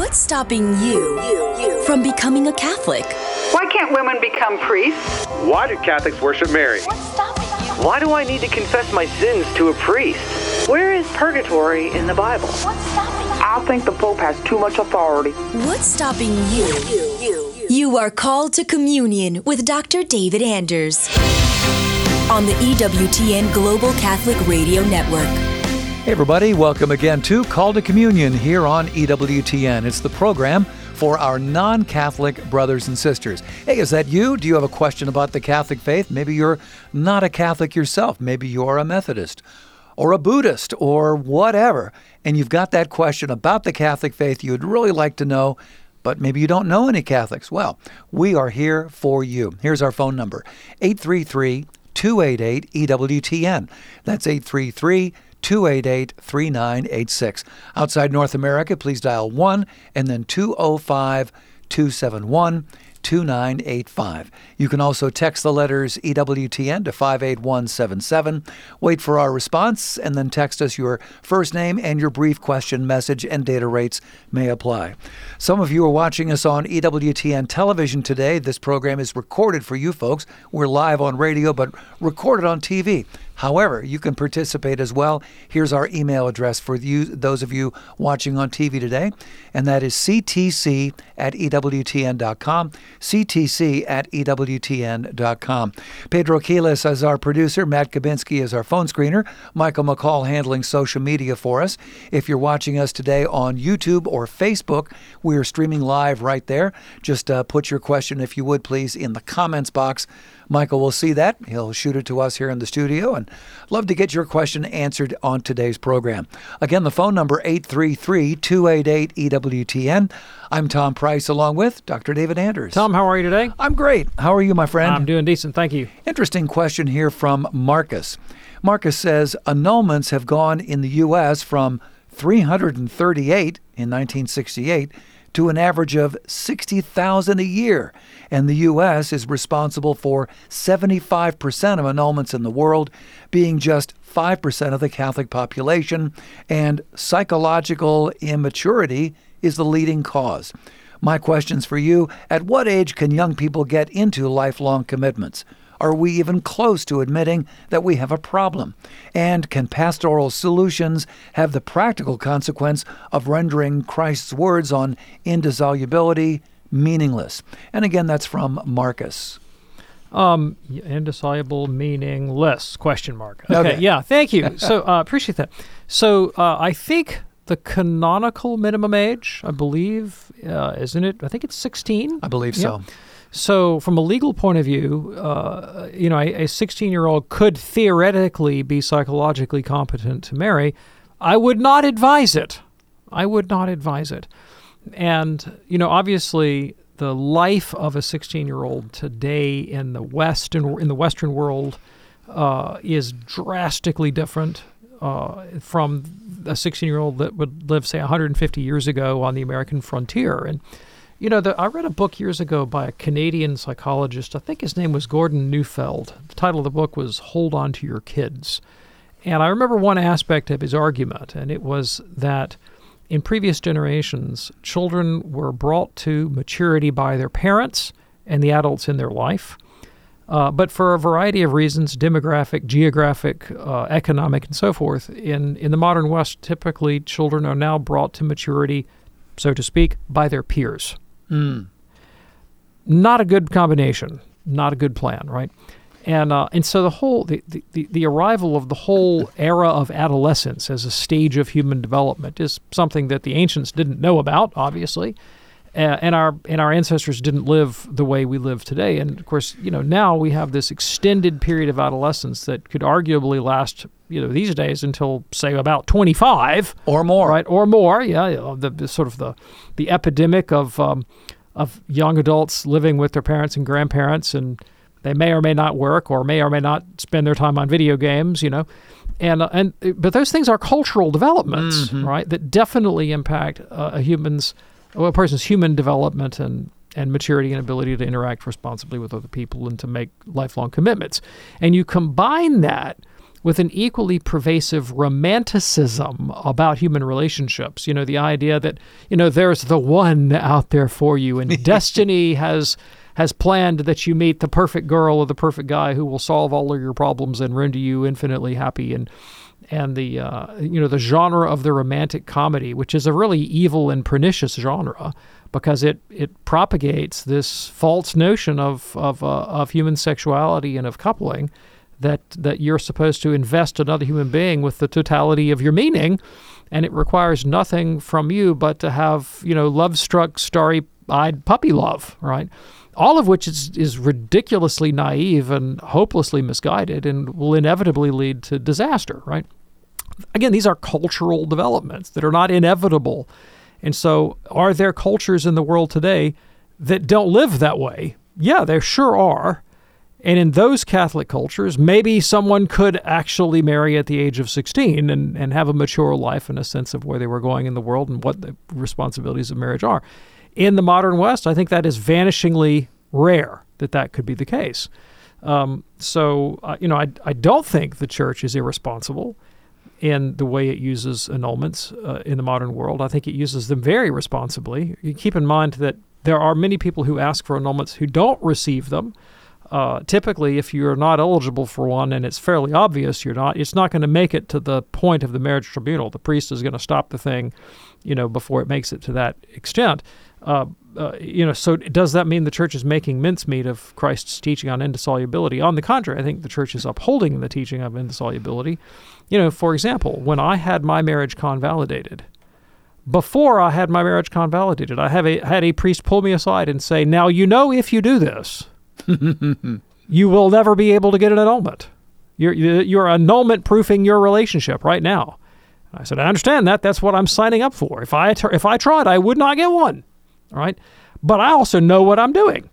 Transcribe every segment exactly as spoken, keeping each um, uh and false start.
What's stopping you, you, you from becoming a Catholic? Why can't women become priests? Why do Catholics worship Mary? What's stopping you? Why do I need to confess my sins to a priest? Where is purgatory in the Bible? What's stopping you? I think the Pope has too much authority. What's stopping you? You, you, you. You are called to communion with Doctor David Anders on the E W T N Global Catholic Radio Network. Hey everybody, welcome again to Call to Communion here on E W T N. It's the program for our non-Catholic brothers and sisters. Hey, is that you? Do you have a question about the Catholic faith? Maybe you're not a Catholic yourself. Maybe you're a Methodist or a Buddhist or whatever, and you've got that question about the Catholic faith you'd really like to know, but maybe you don't know any Catholics. Well, we are here for you. Here's our phone number, eight three three, two eight eight, E W T N. That's eight three three, two eight eight, three nine eight six. Outside North America, please dial one and then two oh five, two seven one, two nine eight five. You can also text the letters E W T N to five eight one seven seven. Wait for our response and then text us your first name and your brief question, message, and data rates may apply. Some of you are watching us on E W T N television today. This program is recorded for you folks. We're live on radio, but recorded on T V. However, you can participate as well. Here's our email address for you, those of you watching on T V today, and that is c t c at e w t n dot com, c t c at e w t n dot com. Pedro Quiles is our producer, Matt Kabinski is our phone screener, Michael McCall handling social media for us. If you're watching us today on YouTube or Facebook, we are streaming live right there. Just uh, put your question, if you would please, in the comments box. Michael will see that. He'll shoot it to us here in the studio, and love to get your question answered on today's program. Again, the phone number, eight three three, two eight eight, E W T N. I'm Tom Price, along with Doctor David Anders. Tom, how are you today? I'm great. How are you, my friend? I'm doing decent, thank you. Interesting question here from Marcus. Marcus says, annulments have gone in the U S from three hundred thirty-eight in nineteen sixty-eight to an average of sixty thousand a year. And the U S is responsible for seventy-five percent of annulments in the world, being just five percent of the Catholic population, and psychological immaturity is the leading cause. My question's for you, at what age can young people get into lifelong commitments? Are we even close to admitting that we have a problem? And can pastoral solutions have the practical consequence of rendering Christ's words on indissolubility meaningless? And again, that's from Marcus. Um, indissoluble, meaningless, question mark. Okay, Okay. yeah, thank you. So uh, appreciate that. So uh, I think the canonical minimum age, I believe, uh, isn't it? I think it's sixteen. I believe Yeah. so. So from a legal point of view, uh, you know, a sixteen-year-old could theoretically be psychologically competent to marry. I would not advise it. I would not advise it. And, you know, obviously the life of a sixteen-year-old today in the West and in the Western world uh, is drastically different uh, from a sixteen-year-old that would live, say, one hundred fifty years ago on the American frontier. And You know, the, I read a book years ago by a Canadian psychologist. I think his name was Gordon Neufeld. The title of the book was Hold On to Your Kids. And I remember one aspect of his argument, and it was that in previous generations, children were brought to maturity by their parents and the adults in their life. Uh, but for a variety of reasons, demographic, geographic, uh, economic, and so forth, in, in the modern West, typically children are now brought to maturity, so to speak, by their peers. Mm. Not a good combination, not a good plan, right? And uh, and so the whole the, the, the arrival of the whole era of adolescence as a stage of human development is something that the ancients didn't know about, obviously, uh, and our and our ancestors didn't live the way we live today. And of course, you know, now we have this extended period of adolescence that could arguably last, you know, these days until, say, about twenty-five or more, right? Or more, yeah. You know, the, the sort of the the epidemic of um, of young adults living with their parents and grandparents, and they may or may not work, or may or may not spend their time on video games, you know, and uh, and but those things are cultural developments, mm-hmm. right? That definitely impact uh, a human's, a person's human development and and maturity and ability to interact responsibly with other people and to make lifelong commitments. And you combine that with an equally pervasive romanticism about human relationships. You know, the idea that, you know, there's the one out there for you, and destiny has has planned that you meet the perfect girl or the perfect guy who will solve all of your problems and render you infinitely happy. And and the uh, you know the genre of the romantic comedy, which is a really evil and pernicious genre, because it, it propagates this false notion of of uh, of human sexuality and of coupling, that that you're supposed to invest another human being with the totality of your meaning, and it requires nothing from you but to have, you know, love-struck, starry-eyed puppy love, right? All of which is is ridiculously naive and hopelessly misguided and will inevitably lead to disaster, right? Again, these are cultural developments that are not inevitable. And so are there cultures in the world today that don't live that way? Yeah, there sure are. And in those Catholic cultures, maybe someone could actually marry at the age of sixteen and, and have a mature life and a sense of where they were going in the world and what the responsibilities of marriage are. In the modern West, I think that is vanishingly rare that that could be the case. Um, so, uh, you know, I, I don't think the church is irresponsible in the way it uses annulments uh, in the modern world. I think it uses them very responsibly. You keep in mind that there are many people who ask for annulments who don't receive them. Uh, typically, if you're not eligible for one and it's fairly obvious you're not, it's not going to make it to the point of the marriage tribunal. The priest is going to stop the thing, you know, before it makes it to that extent. Uh, uh, you know, so does that mean the church is making mincemeat of Christ's teaching on indissolubility? On the contrary, I think the church is upholding the teaching of indissolubility. You know, for example, when I had my marriage convalidated, before I had my marriage convalidated, I have a, had a priest pull me aside and say, now, you know, if you do this, you will never be able to get an annulment. You're, you're annulment-proofing your relationship right now. I said, I understand that. That's what I'm signing up for. If I, if I tried, I would not get one. All right? But I also know what I'm doing.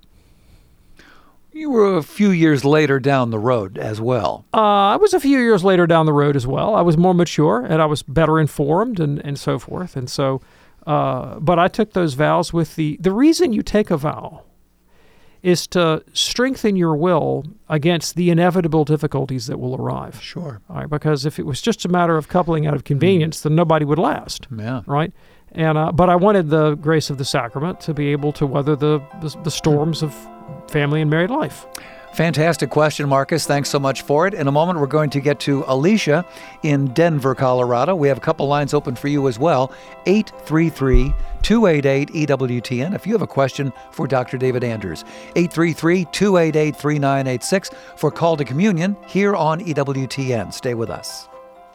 You were a few years later down the road as well. Uh, I was a few years later down the road as well. I was more mature, and I was better informed and, and so forth. And so, uh, but I took those vows with the, the reason you take a vow is to strengthen your will against the inevitable difficulties that will arrive. Sure. All right, because if it was just a matter of coupling out of convenience, mm. then nobody would last. Yeah. Right? And uh, but I wanted the grace of the sacrament to be able to weather the, the, the storms of family and married life. Fantastic question, Marcus. Thanks so much for it. In a moment, we're going to get to Alicia in Denver, Colorado. We have a couple lines open for you as well. eight three three, two eight eight, E W T N if you have a question for Doctor David Anders. eight three three, two eight eight, three nine eight six for Call to Communion here on E W T N. Stay with us.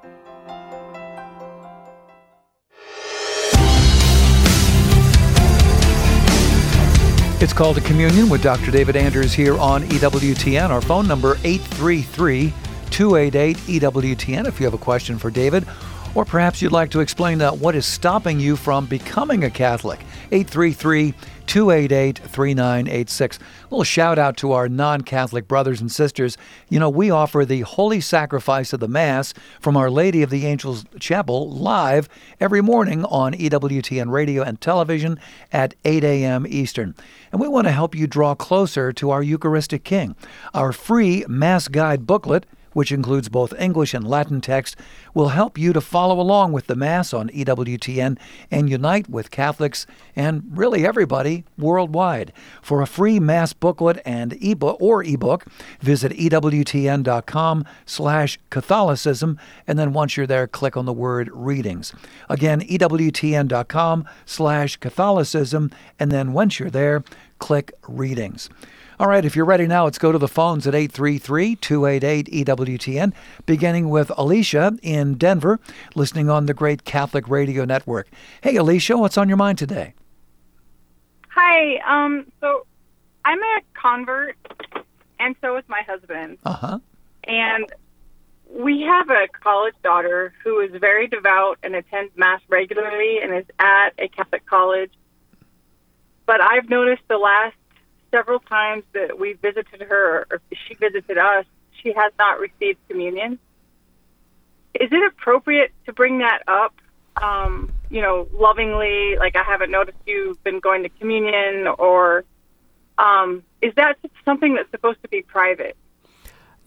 It's Call to Communion with Doctor David Anders here on E W T N. Our phone number, eight three three, two eight eight, E W T N if you have a question for David, or perhaps you'd like to explain uh, what is stopping you from becoming a Catholic. eight three three, two eight eight, three nine eight six. A little shout out to our non-Catholic brothers and sisters. You know, we offer the Holy Sacrifice of the Mass from Our Lady of the Angels Chapel live every morning on E W T N radio and television at eight a.m. Eastern. And we want to help you draw closer to our Eucharistic King. Our free Mass Guide booklet, which includes both English and Latin text, will help you to follow along with the Mass on E W T N and unite with Catholics and really everybody worldwide. For a free Mass booklet and ebook or ebook, visit ewtn.com slash Catholicism, and then once you're there, click on the word Readings. Again, ewtn.com slash Catholicism, and then once you're there, click Readings. All right, if you're ready now, let's go to the phones at eight three three, two eight eight, E W T N, beginning with Alicia in Denver, listening on the Great Catholic Radio Network. Hey, Alicia, what's on your mind today? Hi, um, so I'm a convert, and so is my husband. Uh-huh. And we have a college daughter who is very devout and attends Mass regularly and is at a Catholic college. But I've noticed the last several times that we visited her, or she visited us, she has not received communion. Is it appropriate to bring that up, um, you know, lovingly, like I haven't noticed you've been going to communion, or um, is that something that's supposed to be private?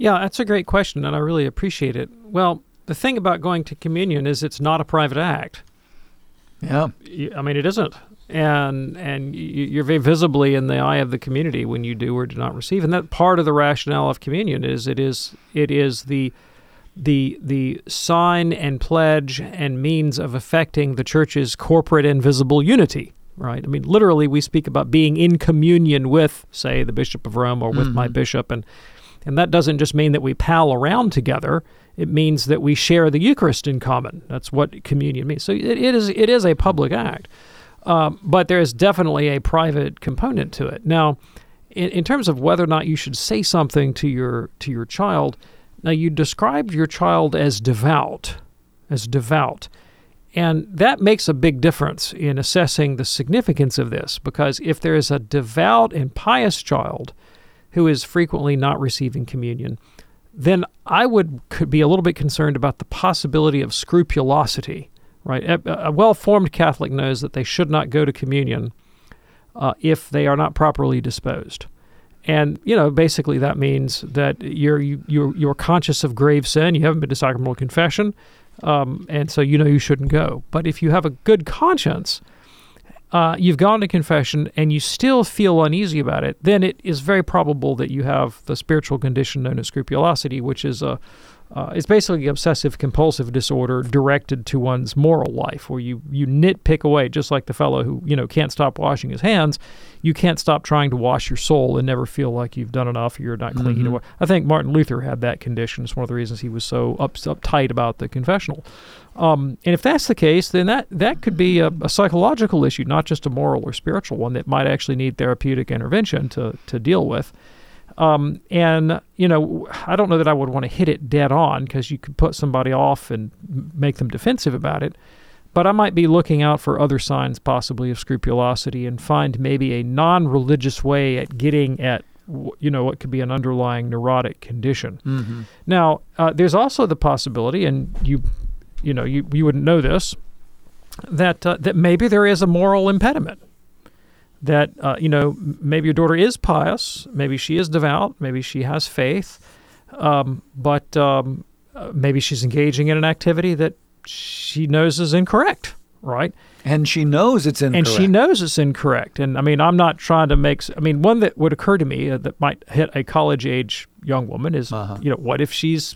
Yeah, that's a great question, and I really appreciate it. Well, the thing about going to communion is it's not a private act. Yeah. I mean, it isn't. And and you're very visibly in the eye of the community when you do or do not receive. And that part of the rationale of communion is it is it is the the the sign and pledge and means of affecting the church's corporate and visible unity. Right? I mean, literally, we speak about being in communion with, say, the Bishop of Rome or with mm-hmm. my bishop, and and that doesn't just mean that we pal around together. It means that we share the Eucharist in common. That's what communion means. So it, it is it is a public act, um, but there is definitely a private component to it. Now, in, in terms of whether or not you should say something to your to your child, now you described your child as devout, as devout. And that makes a big difference in assessing the significance of this, because if there is a devout and pious child who is frequently not receiving communion, then I would could be a little bit concerned about the possibility of scrupulosity, right? A, a well-formed Catholic knows that they should not go to communion uh, if they are not properly disposed. And, you know, basically that means that you're, you, you're, you're conscious of grave sin, you haven't been to sacramental confession, Um, and so you know you shouldn't go. But if you have a good conscience, uh, you've gone to confession, and you still feel uneasy about it, then it is very probable that you have the spiritual condition known as scrupulosity, which is a uh, it's basically obsessive-compulsive disorder directed to one's moral life, where you, you nitpick away, just like the fellow who you know can't stop washing his hands. You can't stop trying to wash your soul and never feel like you've done enough, or you're not clean. Mm-hmm. I think Martin Luther had that condition. It's one of the reasons he was so up, uptight about the confessional. Um, and if that's the case, then that, that could be a, a psychological issue, not just a moral or spiritual one that might actually need therapeutic intervention to, to deal with. Um, and, you know, I don't know that I would want to hit it dead on, because you could put somebody off and make them defensive about it. But I might be looking out for other signs possibly of scrupulosity and find maybe a non-religious way at getting at, you know, what could be an underlying neurotic condition. Mm-hmm. Now, uh, there's also the possibility, and you, you know, you, you wouldn't know this, that uh, that maybe there is a moral impediment. That, uh, you know, maybe your daughter is pious, maybe she is devout, maybe she has faith, um, but um, uh, maybe she's engaging in an activity that she knows is incorrect, right? And she knows it's incorrect. And she knows it's incorrect. And, I mean, I'm not trying to make – I mean, one that would occur to me uh, that might hit a college-age young woman is, uh-huh. you know, what if she's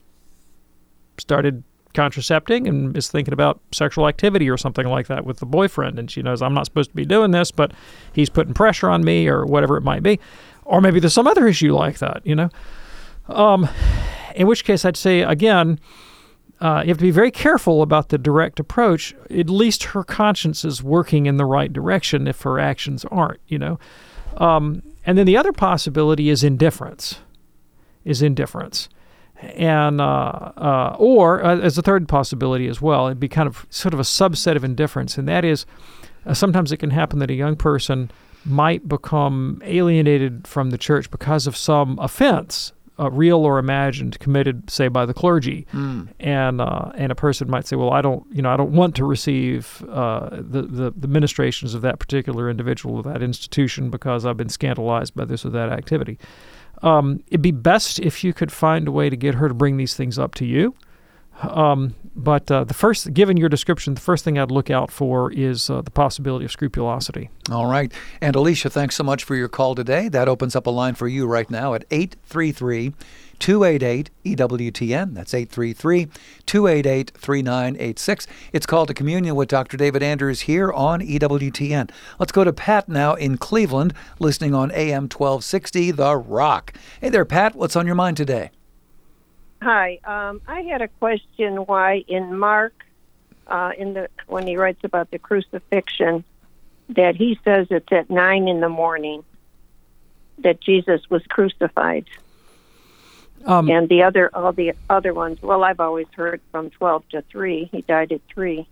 started – contracepting and is thinking about sexual activity or something like that with the boyfriend, and she knows I'm not supposed to be doing this, but he's putting pressure on me, or whatever it might be. Or maybe there's some other issue like that, you know? Um, in which case I'd say, again, uh, you have to be very careful about the direct approach. At least her conscience is working in the right direction if her actions aren't, you know? Um, and then the other possibility is indifference, is indifference. And uh, uh, or uh, as a third possibility as well, it'd be kind of sort of a subset of indifference, and that is uh, sometimes it can happen that a young person might become alienated from the church because of some offense, uh, real or imagined, committed, say, by the clergy, mm. and uh, and a person might say, well, I don't, you know, I don't want to receive uh, the, the the ministrations of that particular individual or that institution because I've been scandalized by this or that activity. Um, it'd be best if you could find a way to get her to bring these things up to you. Um, but uh, the first, given your description, the first thing I'd look out for is uh, the possibility of scrupulosity. All right. And Alicia, thanks so much for your call today. That opens up a line for you right now at eight three three, two eight eight, E W T N. That's eight three three, two eight eight, three nine eight six. It's Called to Communion with Doctor David Anders here on E W T N. Let's go to Pat now in Cleveland, listening on A M twelve sixty, The Rock. Hey there, Pat. What's on your mind today? Hi. Um, I had a question why in Mark, uh, in the when he writes about the crucifixion, that he says it's at nine in the morning that Jesus was crucified. Um, and the other, all the other ones, well, I've always heard from twelve to three. He died at three.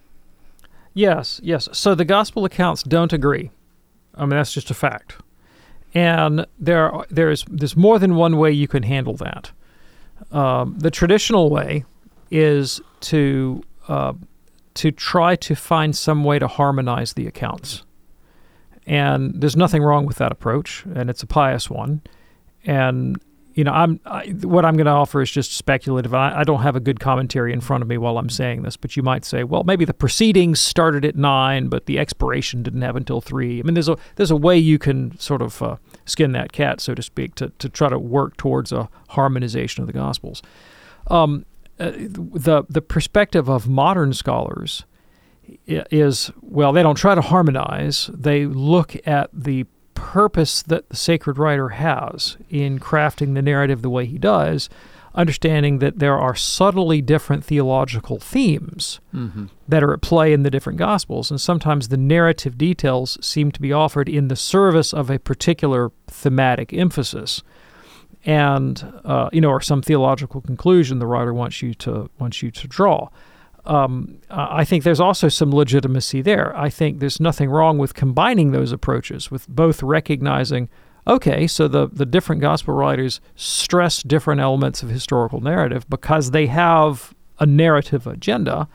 Yes, yes. So the gospel accounts don't agree. I mean, that's just a fact. And there, are, there's there's more than one way you can handle that. Um, the traditional way is to uh, to try to find some way to harmonize the accounts. And there's nothing wrong with that approach, and it's a pious one. And you know, I'm I, what I'm going to offer is just speculative. I, I don't have a good commentary in front of me while I'm saying this, but you might say, well, maybe the proceedings started at nine, but the expiration didn't happen until three. I mean, there's a there's a way you can sort of uh, skin that cat, so to speak, to to try to work towards a harmonization of the Gospels. Um, uh, the the perspective of modern scholars is, well, they don't try to harmonize. They look at the purpose that the sacred writer has in crafting the narrative the way he does, understanding that there are subtly different theological themes mm-hmm. that are at play in the different Gospels, and sometimes the narrative details seem to be offered in the service of a particular thematic emphasis, and uh, you know, or some theological conclusion the writer wants you to wants you to draw. Um, I think there's also some legitimacy there. I think there's nothing wrong with combining those approaches, with both recognizing, okay, so the, the different gospel writers stress different elements of historical narrative because they have a narrative agenda,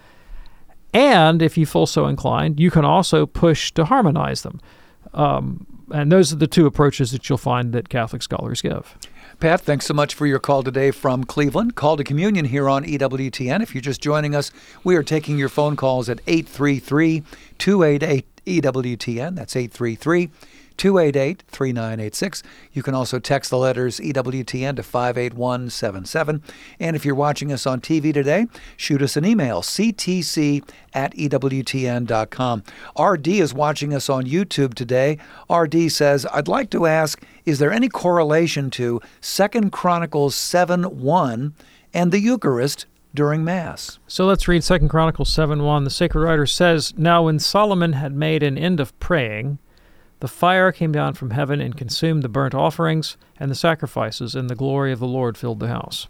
and if you feel so inclined, you can also push to harmonize them. Um, and those are the two approaches that you'll find that Catholic scholars give. Pat, thanks so much for your call today from Cleveland. Call to Communion here on E W T N. If you're just joining us, we are taking your phone calls at eight three three, two eight eight, E W T N. That's eight three three, two eight eight, three nine eight six. You can also text the letters E W T N to five eight one seven seven. And if you're watching us on T V today, shoot us an email, c t c at e w t n dot com. R D is watching us on YouTube today. R D says, I'd like to ask, is there any correlation to Second Chronicles seven one and the Eucharist during Mass? So let's read Second Chronicles seven one. The sacred writer says, Now when Solomon had made an end of praying, the fire came down from heaven and consumed the burnt offerings and the sacrifices, and the glory of the Lord filled the house.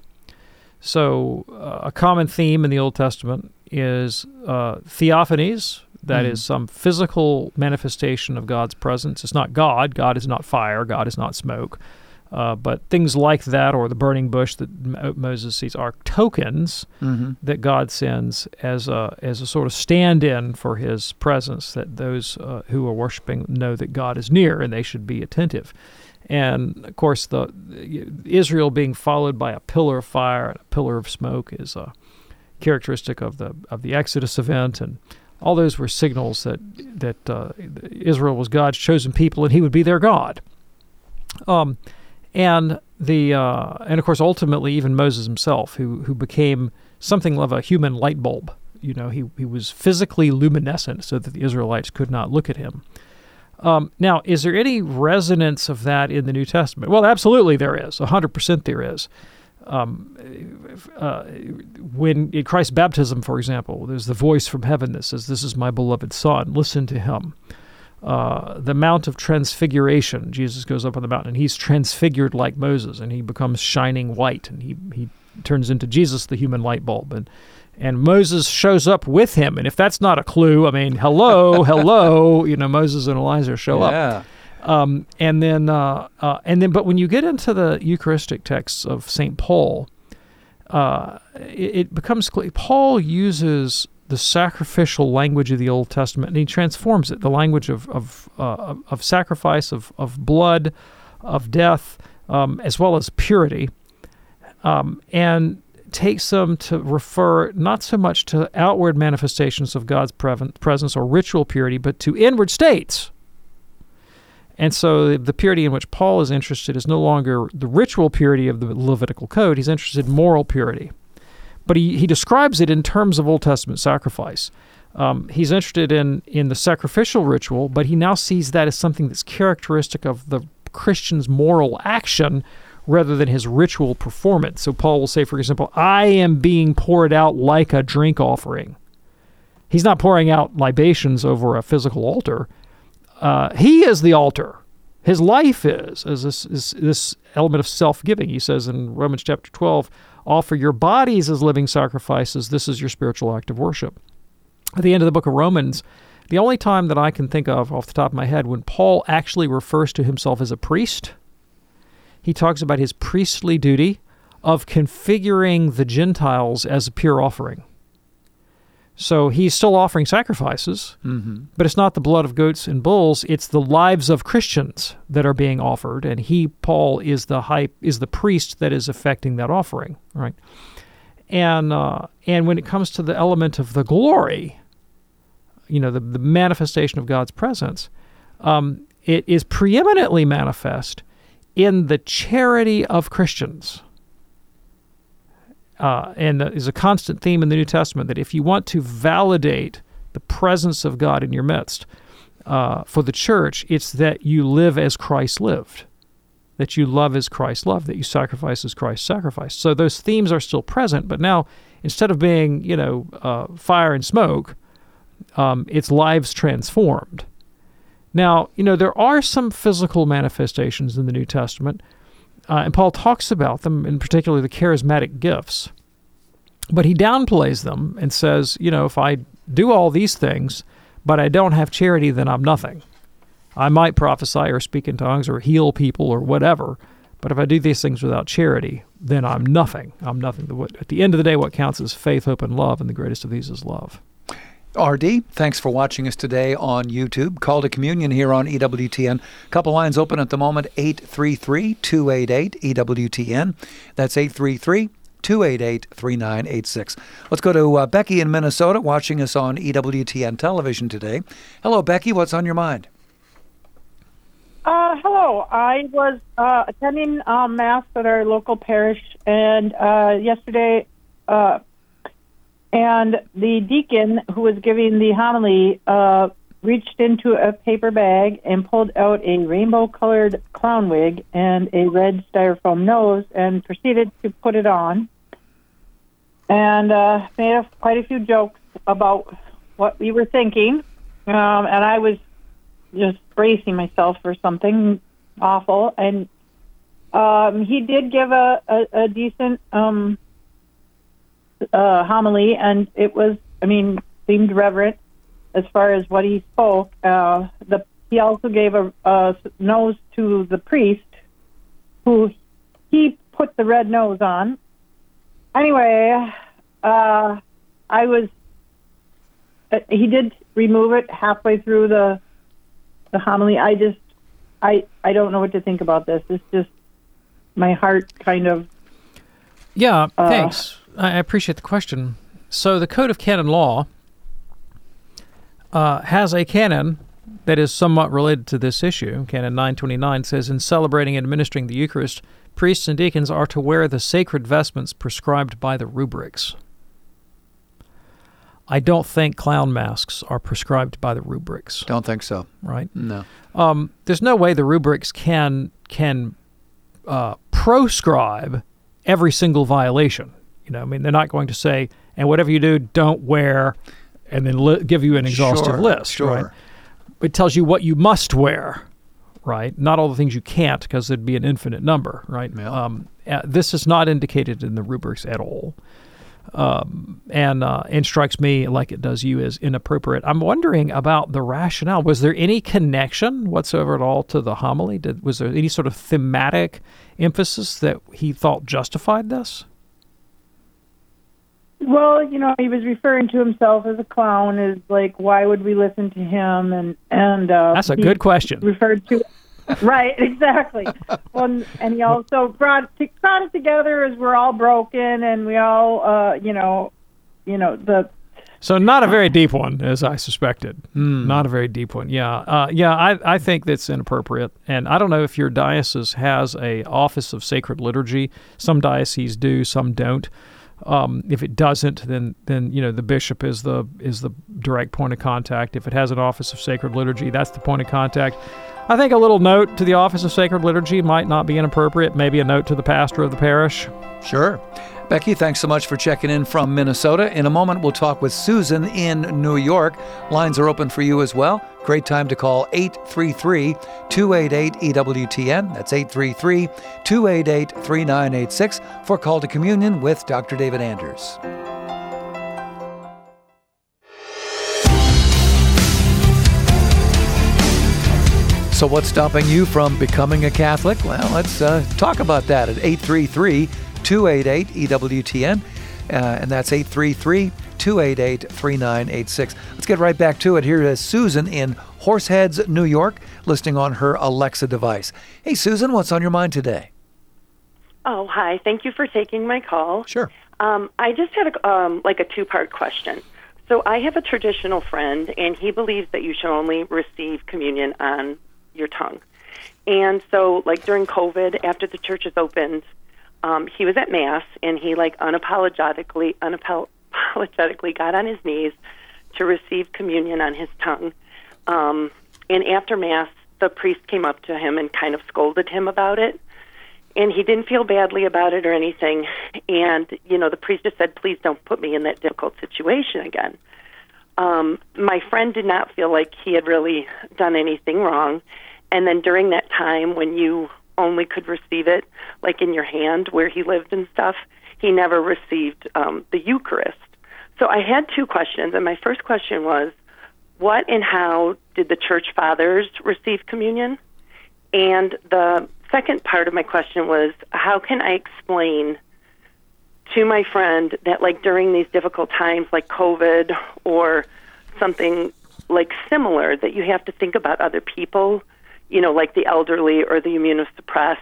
So uh, a common theme in the Old Testament is uh, theophanies, that mm. is some physical manifestation of God's presence. It's not God. God is not fire. God is not smoke. Uh, but things like that, or the burning bush that Mo- Moses sees, are tokens mm-hmm. that God sends as a as a sort of stand-in for His presence, that those uh, who are worshiping know that God is near and they should be attentive. And of course, the Israel being followed by a pillar of fire and a pillar of smoke is a characteristic of the of the Exodus event, and all those were signals that that uh, Israel was God's chosen people, and He would be their God. Um. And the uh, and of course, ultimately, even Moses himself, who who became something of a human light bulb. You know, he he was physically luminescent, so that the Israelites could not look at him. Um, now, is there any resonance of that in the New Testament? Well, absolutely, there is. A hundred percent, there is. Um, uh, when in Christ's baptism, for example, there's the voice from heaven that says, "This is my beloved Son; listen to him." Uh, the Mount of Transfiguration, Jesus goes up on the mountain, and he's transfigured like Moses, and he becomes shining white, and he, he turns into Jesus, the human light bulb, and and Moses shows up with him, and if that's not a clue, I mean, hello, hello, you know, Moses and Elijah show yeah. up, um, and then uh, uh, and then, but when you get into the Eucharistic texts of Saint Paul, uh, it, it becomes clear. Paul uses the sacrificial language of the Old Testament, and he transforms it, the language of of uh, of sacrifice, of of blood, of death, um, as well as purity, um, and takes them to refer not so much to outward manifestations of God's presence or ritual purity, but to inward states. And so the purity in which Paul is interested is no longer the ritual purity of the Levitical code. He's interested in moral purity. But he, he describes it in terms of Old Testament sacrifice. Um, he's interested in, in the sacrificial ritual, but he now sees that as something that's characteristic of the Christian's moral action rather than his ritual performance. So Paul will say, for example, I am being poured out like a drink offering. He's not pouring out libations over a physical altar. Uh, he is the altar. His life is, is this, is this element of self-giving. He says in Romans chapter twelve, offer your bodies as living sacrifices. This is your spiritual act of worship. At the end of the book of Romans, the only time that I can think of off the top of my head when Paul actually refers to himself as a priest, he talks about his priestly duty of configuring the Gentiles as a pure offering. So he's still offering sacrifices, Mm-hmm. but it's not the blood of goats and bulls. It's the lives of Christians that are being offered, and he, Paul, is the high, is the priest that is effecting that offering, right? And uh, and when it comes to the element of the glory, you know, the, the manifestation of God's presence, um, it is preeminently manifest in the charity of Christians. Uh, and uh, is a constant theme in the New Testament that if you want to validate the presence of God in your midst uh, for the church, it's that you live as Christ lived, that you love as Christ loved, that you sacrifice as Christ sacrificed. So those themes are still present, but now instead of being, you know, uh, fire and smoke, um, it's lives transformed. Now, you know, there are some physical manifestations in the New Testament, uh, and Paul talks about them, in particular the charismatic gifts. But he downplays them and says, you know, if I do all these things, but I don't have charity, then I'm nothing. I might prophesy or speak in tongues or heal people or whatever, but if I do these things without charity, then I'm nothing. I'm nothing. At the end of the day, what counts is faith, hope, and love, and the greatest of these is love. R D, thanks for watching us today on YouTube. Call to Communion here on E W T N. Couple lines open at the moment, eight three three, two eight eight, E W T N. That's eight three three, two eight eight, three nine eight six. Let's go to uh, Becky in Minnesota watching us on E W T N television today. Hello, Becky. What's on your mind? Uh, hello. I was uh, attending uh, Mass at our local parish, and uh, yesterday... Uh, And the deacon who was giving the homily uh, reached into a paper bag and pulled out a rainbow-colored clown wig and a red styrofoam nose and proceeded to put it on and uh, made a, quite a few jokes about what we were thinking. Um, and I was just bracing myself for something awful. And um, he did give a, a, a decent... Um, Uh, homily, and it was, I mean, seemed reverent as far as what he spoke. Uh, the he also gave a, a nose to the priest, who he put the red nose on. Anyway, uh, I was. Uh, he did remove it halfway through the the homily. I just, I, I don't know what to think about this. It's just my heart kind of. Yeah. Uh, thanks. I appreciate the question. So the Code of Canon Law uh, has a canon that is somewhat related to this issue. Canon nine twenty-nine says, in celebrating and administering the Eucharist, priests and deacons are to wear the sacred vestments prescribed by the rubrics. I don't think clown masks are prescribed by the rubrics. Don't think so. Right? No. Um, there's no way the rubrics can, can uh, proscribe every single violation. You know, I mean, they're not going to say, and whatever you do, don't wear, and then li- give you an exhaustive Sure, list, sure. right? It tells you what you must wear, right? Not all the things you can't, because there'd be an infinite number, right? Yeah. Um, uh, this is not indicated in the rubrics at all, um, and uh, and strikes me like it does you as inappropriate. I'm wondering about the rationale. Was there any connection whatsoever at all to the homily? Did, was there any sort of thematic emphasis that he thought justified this? Well, you know, he was referring to himself as a clown. Is like, why would we listen to him? And and uh, That's a he good question. Referred to, right? Exactly. Well, and, and he also brought brought it together as we're all broken, and we all, uh, you know, you know the. So not a very deep one, as I suspected. Mm. Not a very deep one. Yeah, uh, yeah. I I think that's inappropriate, and I don't know if your diocese has a office of sacred liturgy. Some dioceses do, some don't. Um, if it doesn't, then then you know the bishop is the is the direct point of contact. If it has an office of sacred liturgy, that's the point of contact. I think a little note to the office of sacred liturgy might not be inappropriate. Maybe a note to the pastor of the parish. Sure. Becky, thanks so much for checking in from Minnesota. In a moment, we'll talk with Susan in New York. Lines are open for you as well. Great time to call eight three three, two eight eight, E W T N. That's eight three three, two eight eight, three nine eight six for Call to Communion with Doctor David Anders. So what's stopping you from becoming a Catholic? Well, let's uh, talk about that at eight three three, two eight eight, E W T N. Uh, and that's eight three three, two eight eight, three nine eight six. Let's get right back to it. Here is Susan in Horseheads, New York, listening on her Alexa device. Hey, Susan, what's on your mind today? Oh, hi. Thank you for taking my call. Sure. Um, I just had a, um, like a two-part question. So I have a traditional friend, and he believes that you should only receive communion on your tongue. And so, like, during COVID, after the churches opened, um, he was at Mass, and he, like, unapologetically, unapologetically got on his knees to receive communion on his tongue. Um, and after Mass, the priest came up to him and kind of scolded him about it. And he didn't feel badly about it or anything. And, you know, the priest just said, please don't put me in that difficult situation again. Um, my friend did not feel like he had really done anything wrong. And then during that time when you only could receive it, like in your hand where he lived and stuff, he never received um, the Eucharist. So I had two questions. And my first question was, what and how did the church fathers receive communion? And the second part of my question was, how can I explain to my friend that, like, during these difficult times like COVID or something like similar, that you have to think about other people, you know, like the elderly or the immunosuppressed,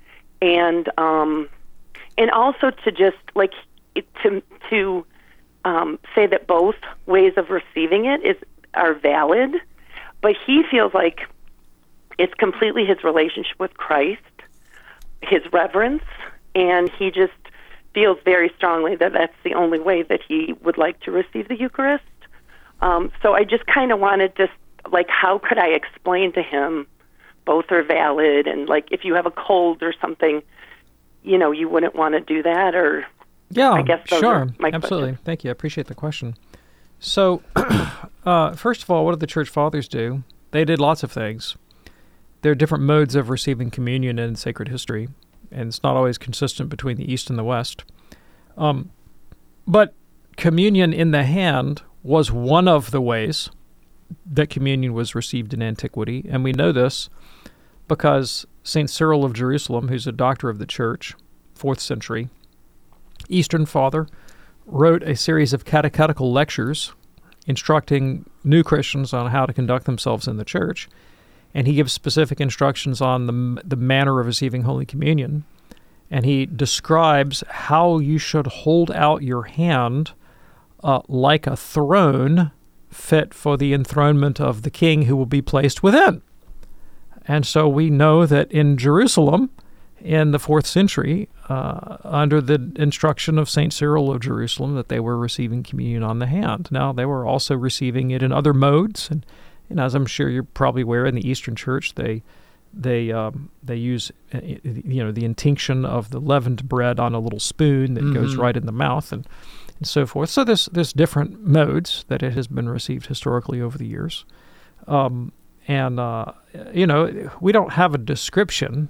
and um, and also to just like it, to to um, say that both ways of receiving it is are valid, but he feels like it's completely his relationship with Christ, his reverence, and he just feels very strongly that that's the only way that he would like to receive the Eucharist. Um, so I just kind of wanted to, like, how could I explain to him both are valid, and, like, if you have a cold or something, you know, you wouldn't want to do that, or yeah, I guess those sure, are my absolutely. questions. Thank you. I appreciate the question. So, uh, first of all, what did the church fathers do? They did lots of things. There are different modes of receiving communion in sacred history, and it's not always consistent between the East and the West. Um, but communion in the hand was one of the ways that communion was received in antiquity, and we know this because Saint Cyril of Jerusalem, who's a doctor of the Church, fourth century, Eastern Father, wrote a series of catechetical lectures instructing new Christians on how to conduct themselves in the Church. And he gives specific instructions on the the manner of receiving Holy Communion. And he describes how you should hold out your hand uh, like a throne fit for the enthronement of the king who will be placed within. And so we know that in Jerusalem, in the fourth century, uh, under the instruction of Saint Cyril of Jerusalem, that they were receiving communion on the hand. Now, they were also receiving it in other modes, and And as I'm sure you're probably aware, in the Eastern Church, they they um, they use uh, you know the intinction of the leavened bread on a little spoon that mm-hmm. goes right in the mouth, and, and so forth. So there's there's different modes that it has been received historically over the years, um, and uh, you know we don't have a description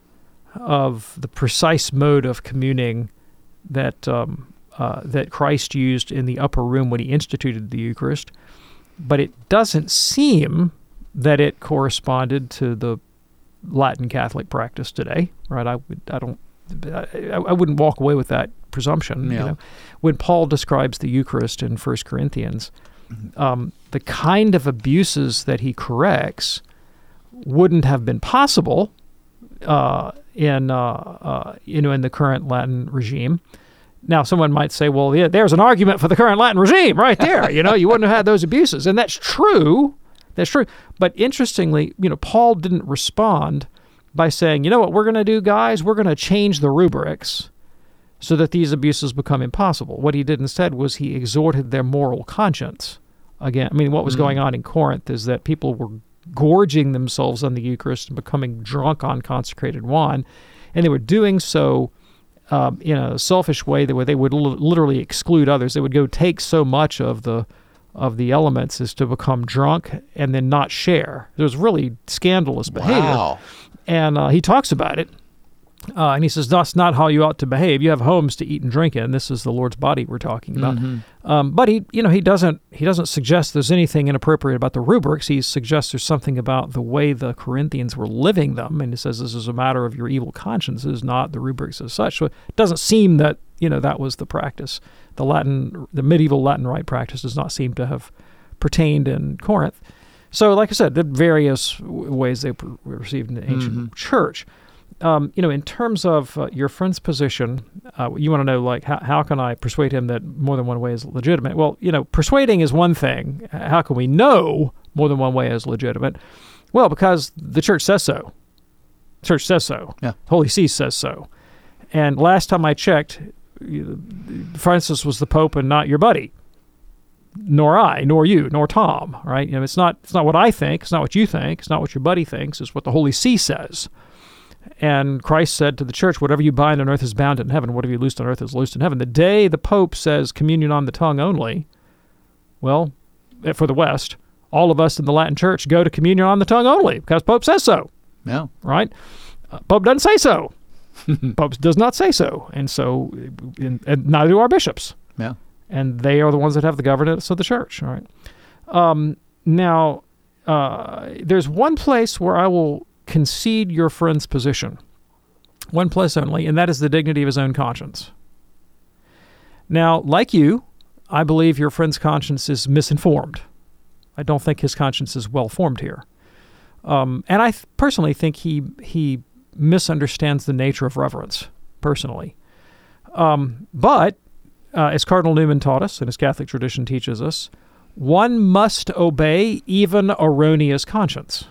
of the precise mode of communing that um, uh, that Christ used in the upper room when he instituted the Eucharist. But it doesn't seem that it corresponded to the Latin Catholic practice today, right? I would, I don't, I, I wouldn't walk away with that presumption. Yeah. You know? When Paul describes the Eucharist in First Corinthians, mm-hmm. um, the kind of abuses that he corrects wouldn't have been possible uh, in, uh, uh, you know, in the current Latin regime. Now, someone might say, well, yeah, there's an argument for the current Latin regime right there. You know, you wouldn't have had those abuses. And that's true. That's true. But interestingly, you know, Paul didn't respond by saying, you know what we're going to do, guys? We're going to change the rubrics so that these abuses become impossible. What he did instead was he exhorted their moral conscience. Again, I mean, what was mm. going on in Corinth is that people were gorging themselves on the Eucharist and becoming drunk on consecrated wine. And they were doing so Um, in a selfish way, that where they would l- literally exclude others. They would go take so much of the of the elements as to become drunk and then not share. It was really scandalous behavior. Wow. And uh, he talks about it, uh, and he says, that's not how you ought to behave. You have homes to eat and drink in. This is the Lord's body we're talking about. Mm-hmm. Um, but he, you know, he doesn't he doesn't suggest there's anything inappropriate about the rubrics. He suggests there's something about the way the Corinthians were living them, and he says this is a matter of your evil consciences, not the rubrics as such. So it doesn't seem that you know, that was the practice. The Latin, the medieval Latin Rite practice does not seem to have pertained in Corinth. So, like I said, there are various w- ways they were received in the ancient Mm-hmm. church. Um, you know, in terms of uh, your friend's position, uh, you want to know, like, how, how can I persuade him that more than one way is legitimate? Well, you know, persuading is one thing. How can we know more than one way is legitimate? Well, because the church says so. The church says so. Yeah. Holy See says so. And last time I checked, Francis was the Pope and not your buddy. Nor I, nor you, nor Tom, right? You know, it's not it's not what I think, it's not what you think, it's not what your buddy thinks, it's what the Holy See says. And Christ said to the church, whatever you bind on earth is bound in heaven, whatever you loose on earth is loosed in heaven. The day the Pope says communion on the tongue only, well, for the West, all of us in the Latin Church go to communion on the tongue only because Pope says so. Yeah. Right? Uh, Pope doesn't say so. Pope does not say so. And so, and, and neither do our bishops. Yeah. And they are the ones that have the governance of the church. All right. Um, now, uh, there's one place where I will concede your friend's position. One place only, and that is the dignity of his own conscience. Now, like you, I believe your friend's conscience is misinformed. I don't think his conscience is well-formed here. Um, and I th- personally think he he misunderstands the nature of reverence, personally. Um, but, uh, as Cardinal Newman taught us, and as Catholic tradition teaches us, one must obey even erroneous conscience.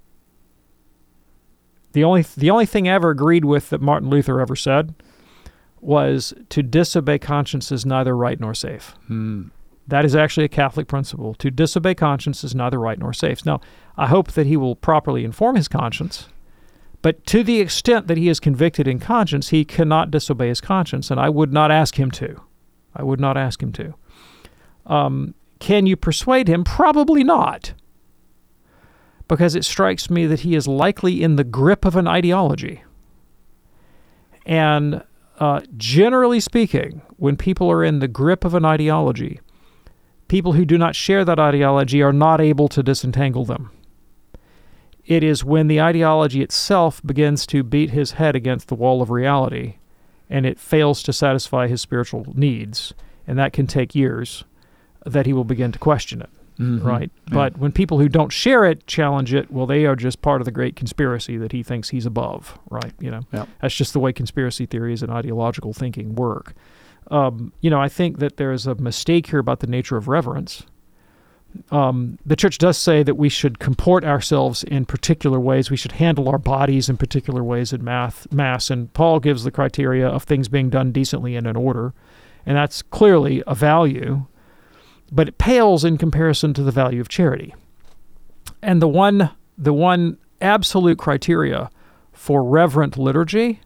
The only the only thing I ever agreed with that Martin Luther ever said was to disobey conscience is neither right nor safe. Hmm. That is actually a Catholic principle. To disobey conscience is neither right nor safe. Now, I hope that he will properly inform his conscience, but to the extent that he is convicted in conscience, he cannot disobey his conscience, and I would not ask him to. I would not ask him to. Um, can you persuade him? Probably not, because it strikes me that he is likely in the grip of an ideology. And uh, generally speaking, when people are in the grip of an ideology, people who do not share that ideology are not able to disentangle them. It is when the ideology itself begins to beat his head against the wall of reality and it fails to satisfy his spiritual needs, and that can take years, that he will begin to question it, mm-hmm. right? Yeah. But when people who don't share it challenge it, well, they are just part of the great conspiracy that he thinks he's above, right? You know, yeah. That's just the way conspiracy theories and ideological thinking work. Um, you know, I think that there is a mistake here about the nature of reverence. Um, the church does say that we should comport ourselves in particular ways. We should handle our bodies in particular ways in math, Mass. And Paul gives the criteria of things being done decently and in order. And that's clearly a value, but it pales in comparison to the value of charity. And the one, the one absolute criteria for reverent liturgy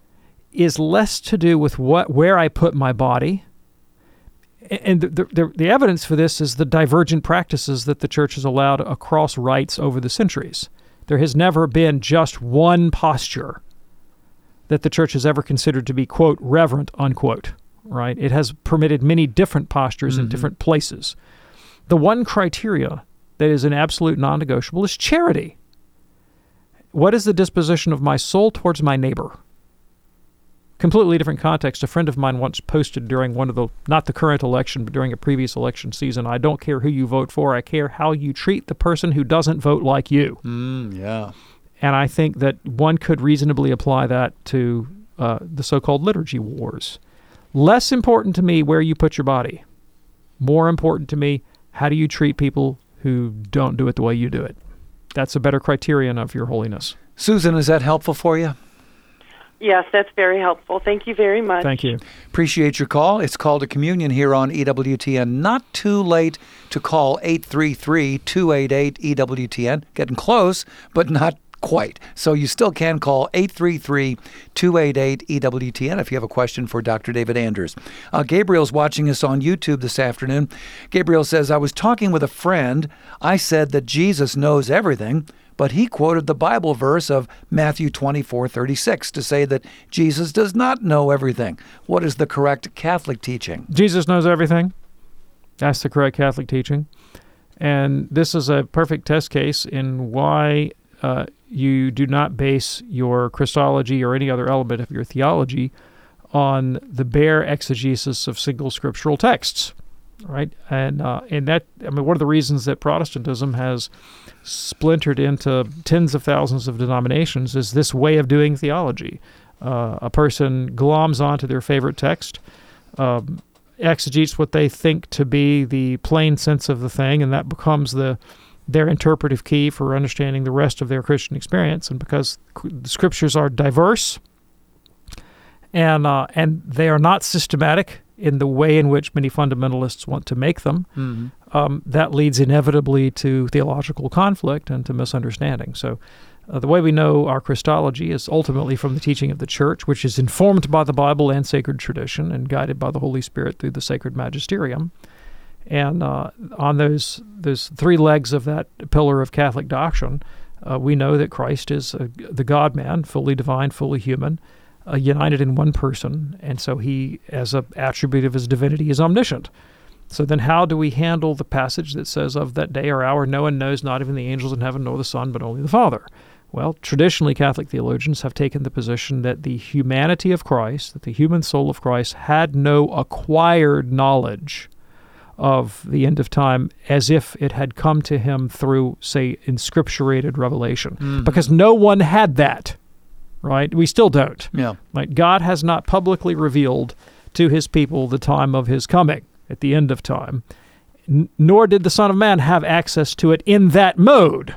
is less to do with what where I put my body. And the, the, the evidence for this is the divergent practices that the church has allowed across rites over the centuries. There has never been just one posture that the church has ever considered to be, quote, reverent, unquote, right? It has permitted many different postures mm-hmm. in different places. The one criteria that is an absolute non-negotiable is charity. What is the disposition of my soul towards my neighbor? Completely different context. A friend of mine once posted during one of the, not the current election, but during a previous election season, I don't care who you vote for, I care how you treat the person who doesn't vote like you. Mm, yeah. And I think that one could reasonably apply that to uh, the so-called liturgy wars. Less important to me where you put your body. More important to me, how do you treat people who don't do it the way you do it? That's a better criterion of your holiness. Susan, is that helpful for you? Yes, that's very helpful. Thank you very much. Thank you. Appreciate your call. It's Called to Communion here on E W T N. Not too late to call eight three three, two eight eight, E W T N. Getting close, but not quite. So you still can call eight three three, two eight eight, E W T N if you have a question for Doctor David Anders. Uh, Gabriel's watching us on YouTube this afternoon. Gabriel says, I was talking with a friend. I said that Jesus knows everything, but he quoted the Bible verse of Matthew twenty-four thirty-six to say that Jesus does not know everything. What is the correct Catholic teaching? Jesus knows everything. That's the correct Catholic teaching. And this is a perfect test case in why uh, you do not base your Christology or any other element of your theology on the bare exegesis of single scriptural texts, right? And uh, and that, I mean, one of the reasons that Protestantism has splintered into tens of thousands of denominations is this way of doing theology. Uh, a person gloms onto their favorite text, um, exegetes what they think to be the plain sense of the thing, and that becomes the their interpretive key for understanding the rest of their Christian experience. And because the scriptures are diverse and uh, and they are not systematic in the way in which many fundamentalists want to make them, mm-hmm. um, that leads inevitably to theological conflict and to misunderstanding. So uh, the way we know our Christology is ultimately from the teaching of the Church, which is informed by the Bible and sacred tradition and guided by the Holy Spirit through the sacred magisterium. And uh, on those those three legs of that pillar of Catholic doctrine, uh, we know that Christ is uh, the God-man, fully divine, fully human, uh, united in one person, and so he, as an attribute of his divinity, is omniscient. So then how do we handle the passage that says, of that day or hour no one knows, not even the angels in heaven nor the Son, but only the Father? Well, traditionally, Catholic theologians have taken the position that the humanity of Christ, that the human soul of Christ, had no acquired knowledge of the end of time as if it had come to him through, say, inscripturated revelation. Mm-hmm. Because no one had that, right? We still don't. Yeah. Like, God has not publicly revealed to his people the time of his coming at the end of time, N- nor did the Son of Man have access to it in that mode.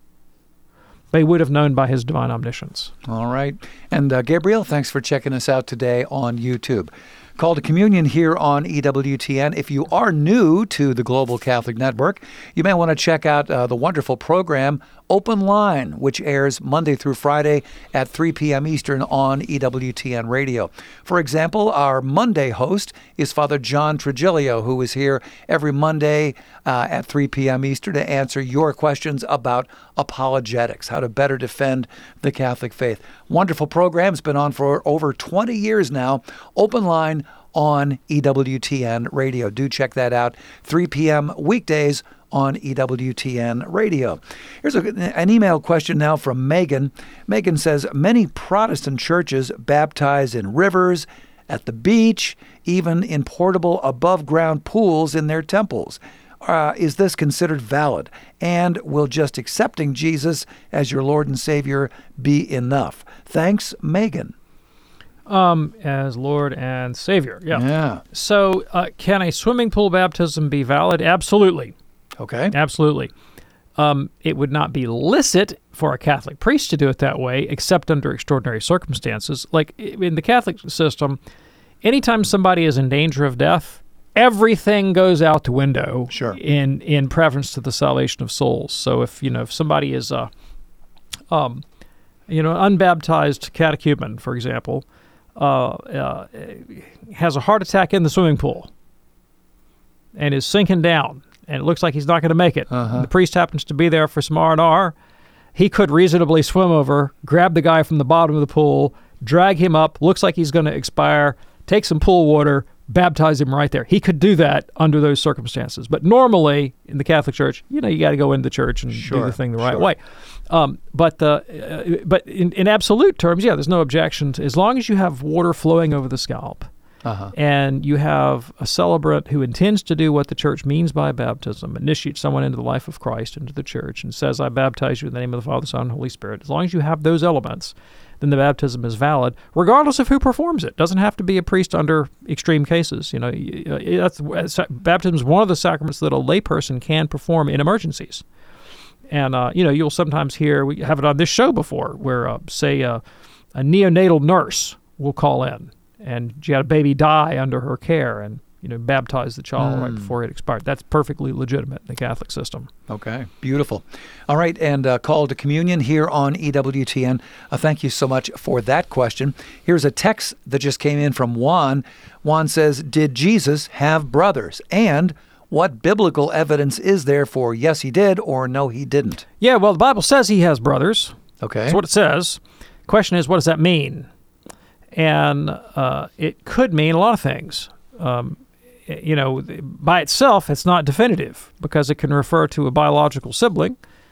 They would have known by his divine omniscience. All right. And uh, Gabriel, thanks for checking us out today on YouTube. Call to Communion here on E W T N. If you are new to the Global Catholic Network, you may want to check out uh, the wonderful program Open Line, which airs Monday through Friday at three p.m. Eastern on E W T N Radio. For example, our Monday host is Father John Trigilio, who is here every Monday uh, at three p.m. Eastern to answer your questions about apologetics, how to better defend the Catholic faith. Wonderful program. It's been on for over twenty years now. Open Line on E W T N Radio. Do check that out. three p.m. weekdays on E W T N Radio. Here's a, an email question now from Megan. Megan says, many Protestant churches baptize in rivers, at the beach, even in portable above-ground pools in their temples. Uh, is this considered valid? And will just accepting Jesus as your Lord and Savior be enough? Thanks, Megan. Um, as Lord and Savior, yeah. Yeah. So, uh, can a swimming pool baptism be valid? Absolutely. Okay. Absolutely. Um, it would not be licit for a Catholic priest to do it that way, except under extraordinary circumstances. Like in the Catholic system, anytime somebody is in danger of death, everything goes out the window. Sure. In in preference to the salvation of souls. So if you know if somebody is a, um, you know, unbaptized catechumen, for example, uh, uh, has a heart attack in the swimming pool, and is sinking down, and it looks like he's not going to make it. Uh-huh. The priest happens to be there for some R and R. He could reasonably swim over, grab the guy from the bottom of the pool, drag him up, looks like he's going to expire, take some pool water, baptize him right there. He could do that under those circumstances. But normally, in the Catholic Church, you know, you got to go into the church and sure, do the thing the right sure. way. Um, but uh, but in, in absolute terms, yeah, there's no objection to, as long as you have water flowing over the scalp, uh-huh. and you have a celebrant who intends to do what the church means by baptism, initiates someone into the life of Christ, into the church, and says, I baptize you in the name of the Father, Son, and Holy Spirit. As long as you have those elements, then the baptism is valid, regardless of who performs it. It doesn't have to be a priest under extreme cases. You know, that's, baptism is one of the sacraments that a layperson can perform in emergencies. And, uh, you know, you'll sometimes hear, we have it on this show before, where, uh, say, uh, a neonatal nurse will call in, and she had a baby die under her care, and, you know, baptize the child mm. right before it expired. That's perfectly legitimate in the Catholic system. Okay, beautiful. All right, and uh, call to communion here on E W T N. Uh, thank you so much for that question. Here's a text that just came in from Juan. Juan says, did Jesus have brothers? And what biblical evidence is there for yes, he did, or no, he didn't? Yeah, well, the Bible says he has brothers. Okay. That's what it says. Question is, what does that mean? And uh, it could mean a lot of things. Um, you know, by itself, it's not definitive because it can refer to a biological sibling,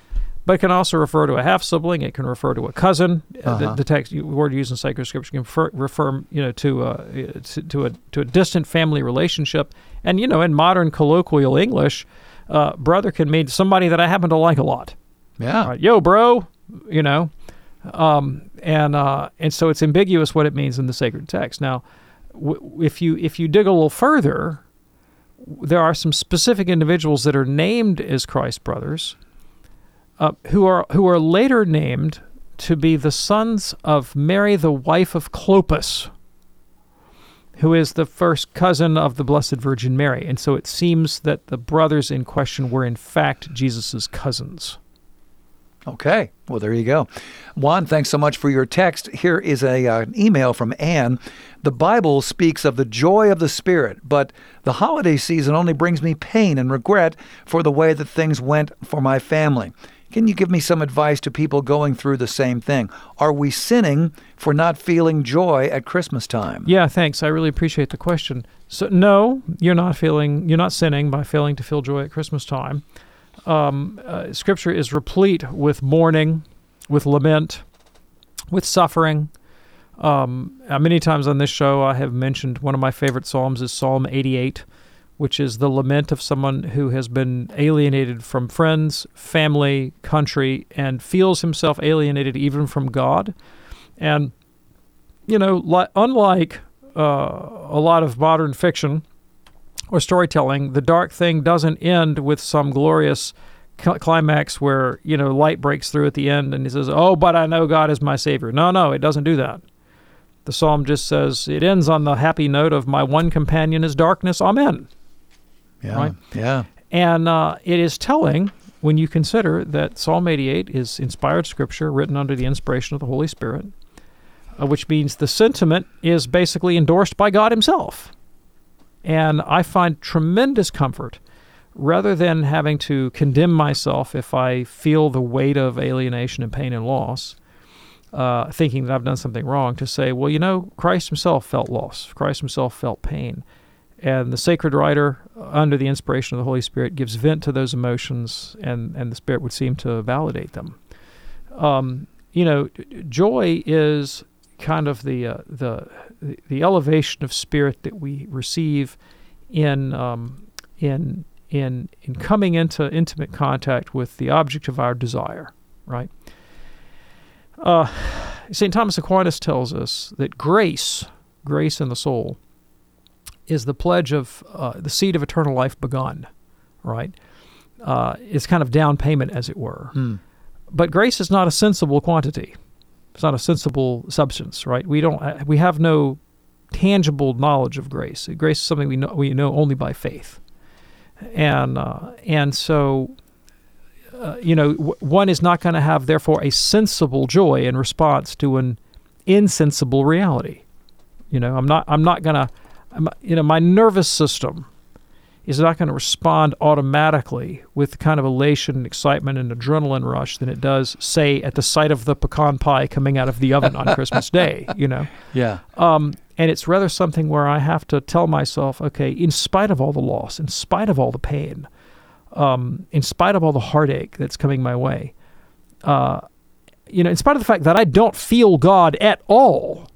but it can also refer to a half sibling. It can refer to a cousin. Uh-huh. The, the text word used in sacred scripture can refer, refer you know, to a, to, to a to a distant family relationship. And you know, in modern colloquial English, uh, brother can mean somebody that I happen to like a lot. Yeah. Right, yo, bro. You know, um, and uh, and so it's ambiguous what it means in the sacred text. Now, w- if you if you dig a little further, there are some specific individuals that are named as Christ's brothers. Uh, who are who are later named to be the sons of Mary, the wife of Clopas, who is the first cousin of the Blessed Virgin Mary. And so it seems that the brothers in question were in fact Jesus' cousins. Okay. Well, there you go. Juan, thanks so much for your text. Here is a uh, an email from Anne. The Bible speaks of the joy of the Spirit, but the holiday season only brings me pain and regret for the way that things went for my family. Can you give me some advice to people going through the same thing? Are we sinning for not feeling joy at Christmas time? Yeah, thanks. I really appreciate the question. So, no, you're not feeling, you're not sinning by failing to feel joy at Christmas time. Um, uh, Scripture is replete with mourning, with lament, with suffering. Um, uh, many times on this show, I have mentioned one of my favorite psalms is Psalm eighty-eight, which is the lament of someone who has been alienated from friends, family, country, and feels himself alienated even from God. And, you know, li- unlike uh, a lot of modern fiction or storytelling, the dark thing doesn't end with some glorious cl- climax where, you know, light breaks through at the end and he says, oh, but I know God is my Savior. No, no, it doesn't do that. The psalm just says, it ends on the happy note of my one companion is darkness, amen. Yeah, right? yeah. And uh, it is telling when you consider that Psalm eighty-eight is inspired scripture written under the inspiration of the Holy Spirit, uh, which means the sentiment is basically endorsed by God himself. And I find tremendous comfort, rather than having to condemn myself if I feel the weight of alienation and pain and loss, uh, thinking that I've done something wrong, to say, well, you know, Christ himself felt loss. Christ himself felt pain. And the sacred writer, under the inspiration of the Holy Spirit, gives vent to those emotions, and, and the Spirit would seem to validate them. Um, you know, joy is kind of the uh, the the elevation of spirit that we receive in um, in in in coming into intimate contact with the object of our desire, right? Uh, Saint Thomas Aquinas tells us that grace, grace in the soul, is the pledge of uh, the seed of eternal life begun, right? Uh, it's kind of down payment, as it were. Mm. But grace is not a sensible quantity. It's not a sensible substance, right? We don't. We have no tangible knowledge of grace. Grace is something we know we know only by faith, and uh, and so, uh, you know, w- one is not going to have therefore a sensible joy in response to an insensible reality. You know, I'm not. I'm not going to. You know, my nervous system is not going to respond automatically with the kind of elation and excitement and adrenaline rush than it does, say, at the sight of the pecan pie coming out of the oven on Christmas Day, you know? Yeah. Um, and it's rather something where I have to tell myself, okay, in spite of all the loss, in spite of all the pain, um, in spite of all the heartache that's coming my way, uh, you know, in spite of the fact that I don't feel God at all,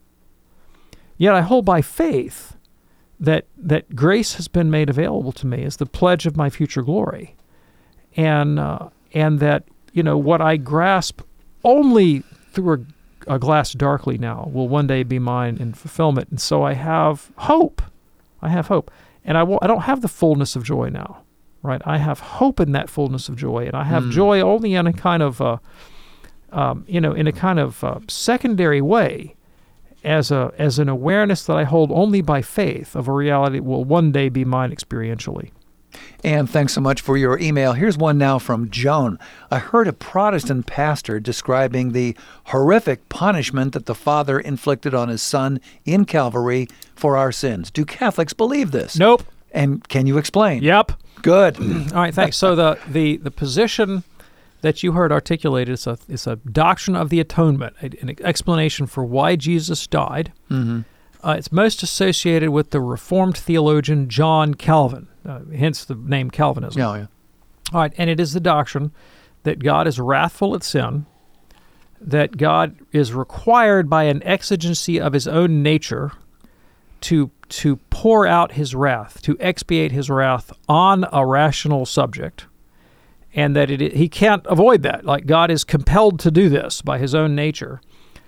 yet I hold by faith that that grace has been made available to me as the pledge of my future glory, and uh, and that, you know, what I grasp only through a, a glass darkly now will one day be mine in fulfillment. And so I have hope. I have hope, and I will, I don't have the fullness of joy now, right? I have hope in that fullness of joy, and I have mm. joy only in a kind of uh, um, you know in a kind of uh, secondary way, as a as an awareness that I hold only by faith of a reality that will one day be mine experientially. And thanks so much for your email. Here's one now from Joan. I heard a Protestant pastor describing the horrific punishment that the Father inflicted on his Son in Calvary for our sins. Do Catholics believe this? Nope. And can you explain? Yep. Good. All right, thanks. So the, the, the position that you heard articulated is a, is a doctrine of the atonement, an explanation for why Jesus died. Mm-hmm. Uh, it's most associated with the Reformed theologian John Calvin, uh, hence the name Calvinism. Yeah, yeah. All right, and it is the doctrine that God is wrathful at sin, that God is required by an exigency of his own nature to to pour out his wrath, to expiate his wrath on a rational subject, and that it, he can't avoid that. Like God is compelled to do this by his own nature.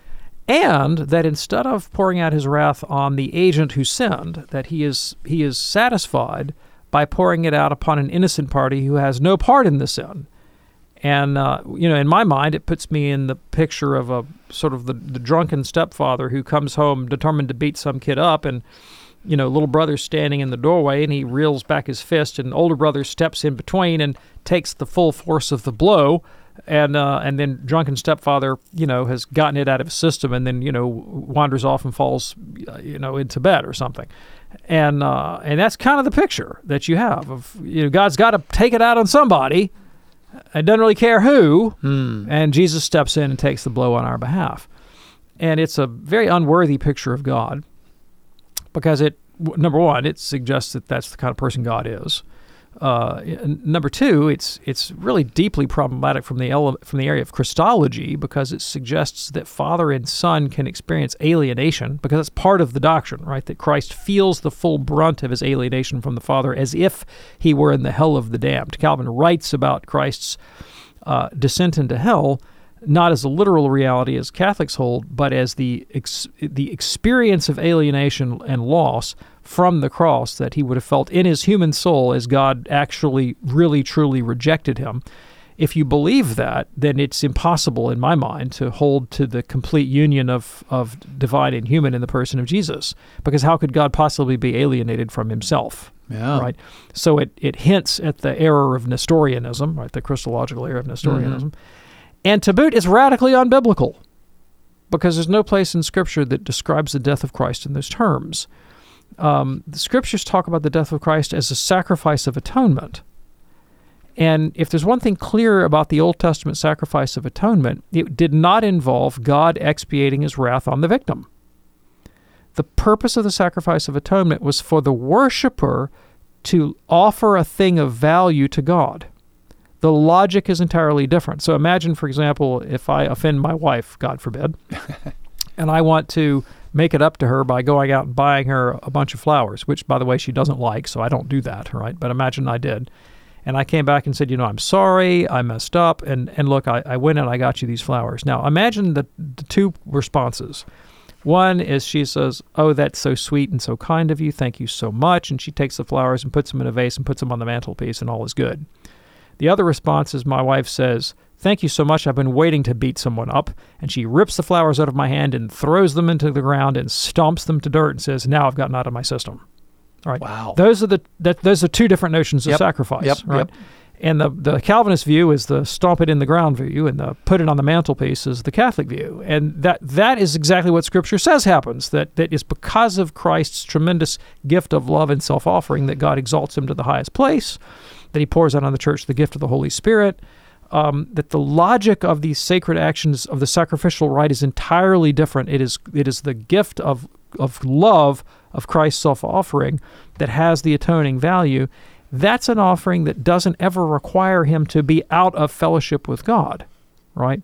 And that instead of pouring out his wrath on the agent who sinned, that he is he is satisfied by pouring it out upon an innocent party who has no part in the sin. And, uh, you know, in my mind, it puts me in the picture of a sort of the, the drunken stepfather who comes home determined to beat some kid up, and, you know, little brother's standing in the doorway, and he reels back his fist, and older brother steps in between and takes the full force of the blow, and uh, and then drunken stepfather, you know, has gotten it out of his system, and then, you know, wanders off and falls, you know, into bed or something. And uh, and that's kind of the picture that you have of, you know, God's got to take it out on somebody. It doesn't really care who, hmm. and Jesus steps in and takes the blow on our behalf. And it's a very unworthy picture of God because it, number one, it suggests that that's the kind of person God is. Uh, number two, it's it's really deeply problematic from the ele- from the area of Christology because it suggests that Father and Son can experience alienation because that's part of the doctrine, right? That Christ feels the full brunt of his alienation from the Father as if he were in the hell of the damned. Calvin writes about Christ's uh, descent into hell not as a literal reality as Catholics hold, but as the ex- the experience of alienation and loss from the cross that he would have felt in his human soul as God actually really truly rejected him. If you believe that, then it's impossible in my mind to hold to the complete union of, of divine and human in the person of Jesus, because how could God possibly be alienated from himself? Yeah. Right. So it, it hints at the error of Nestorianism, right? The Christological error of Nestorianism. Mm-hmm. And to boot, it's radically unbiblical because there's no place in Scripture that describes the death of Christ in those terms. Um, the Scriptures talk about the death of Christ as a sacrifice of atonement. And if there's one thing clear about the Old Testament sacrifice of atonement, it did not involve God expiating his wrath on the victim. The purpose of the sacrifice of atonement was for the worshiper to offer a thing of value to God. The logic is entirely different. So imagine, for example, if I offend my wife, God forbid, and I want to make it up to her by going out and buying her a bunch of flowers, which, by the way, she doesn't like, so I don't do that, right? But imagine I did. And I came back and said, you know, I'm sorry, I messed up, and, and look, I, I went and I got you these flowers. Now, imagine the, the two responses. One is she says, oh, that's so sweet and so kind of you, thank you so much, and she takes the flowers and puts them in a vase and puts them on the mantelpiece, and all is good. The other response is my wife says, thank you so much, I've been waiting to beat someone up, and she rips the flowers out of my hand and throws them into the ground and stomps them to dirt and says, now I've gotten out of my system. All right. Wow. Those are the that those are two different notions of yep. sacrifice, yep. right? Yep. And the, the Calvinist view is the stomp it in the ground view, and the put it on the mantelpiece is the Catholic view. And that that is exactly what Scripture says happens, that, that it's because of Christ's tremendous gift of love and self-offering that God exalts him to the highest place, that he pours out on the church the gift of the Holy Spirit, um, that the logic of these sacred actions of the sacrificial rite is entirely different. It is it is the gift of of love of Christ's self-offering that has the atoning value. That's an offering that doesn't ever require him to be out of fellowship with God, right?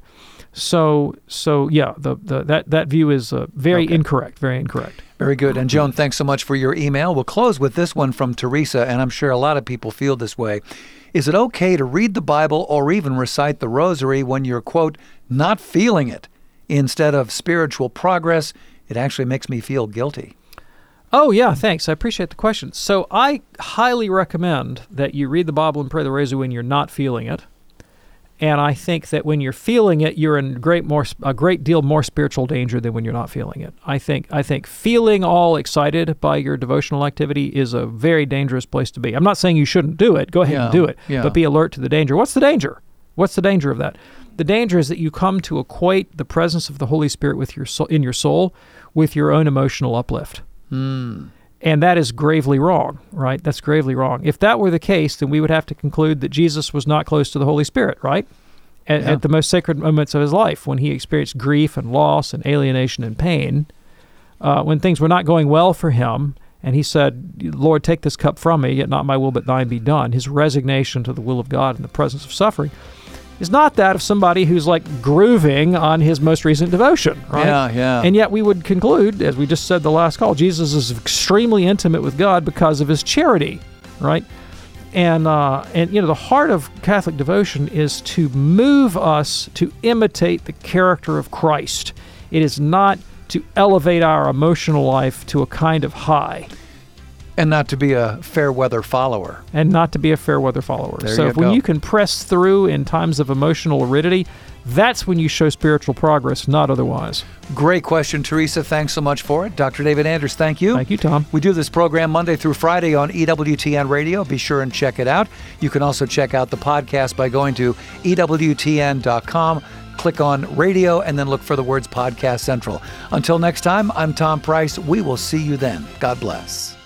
So, so yeah, the, the that that view is uh, very okay. incorrect, very incorrect. Very good. And Joan, thanks so much for your email. We'll close with this one from Teresa, and I'm sure a lot of people feel this way. Is it okay to read the Bible or even recite the rosary when you're, quote, not feeling it? Instead of spiritual progress, it actually makes me feel guilty. Oh, yeah, thanks. I appreciate the question. So I highly recommend that you read the Bible and pray the rosary when you're not feeling it. And I think that when you're feeling it, you're in great more a great deal more spiritual danger than when you're not feeling it. I think I think feeling all excited by your devotional activity is a very dangerous place to be. I'm not saying you shouldn't do it. Go ahead yeah, and do it. Yeah. But be alert to the danger. What's the danger? What's the danger of that? The danger is that you come to equate the presence of the Holy Spirit with your soul, in your soul with your own emotional uplift. Mm. And that is gravely wrong, right? That's gravely wrong. If that were the case, then we would have to conclude that Jesus was not close to the Holy Spirit, right? At, yeah. at the most sacred moments of his life, when he experienced grief and loss and alienation and pain, uh, when things were not going well for him, and he said, Lord, take this cup from me, yet not my will but thine be done, his resignation to the will of God in the presence of suffering, is not that of somebody who's like grooving on his most recent devotion, right? Yeah, yeah. And yet we would conclude, as we just said the last call, Jesus is extremely intimate with God because of his charity, right? And, uh, and you know, the heart of Catholic devotion is to move us to imitate the character of Christ. It is not to elevate our emotional life to a kind of high. And not to be a fair weather follower. And not to be a fair weather follower. There so you if, when go. you can press through in times of emotional aridity, that's when you show spiritual progress, not otherwise. Great question, Teresa. Thanks so much for it. Doctor David Anders, thank you. Thank you, Tom. We do this program Monday through Friday on E W T N Radio. Be sure and check it out. You can also check out the podcast by going to E W T N dot com. Click on radio and then look for the words Podcast Central. Until next time, I'm Tom Price. We will see you then. God bless.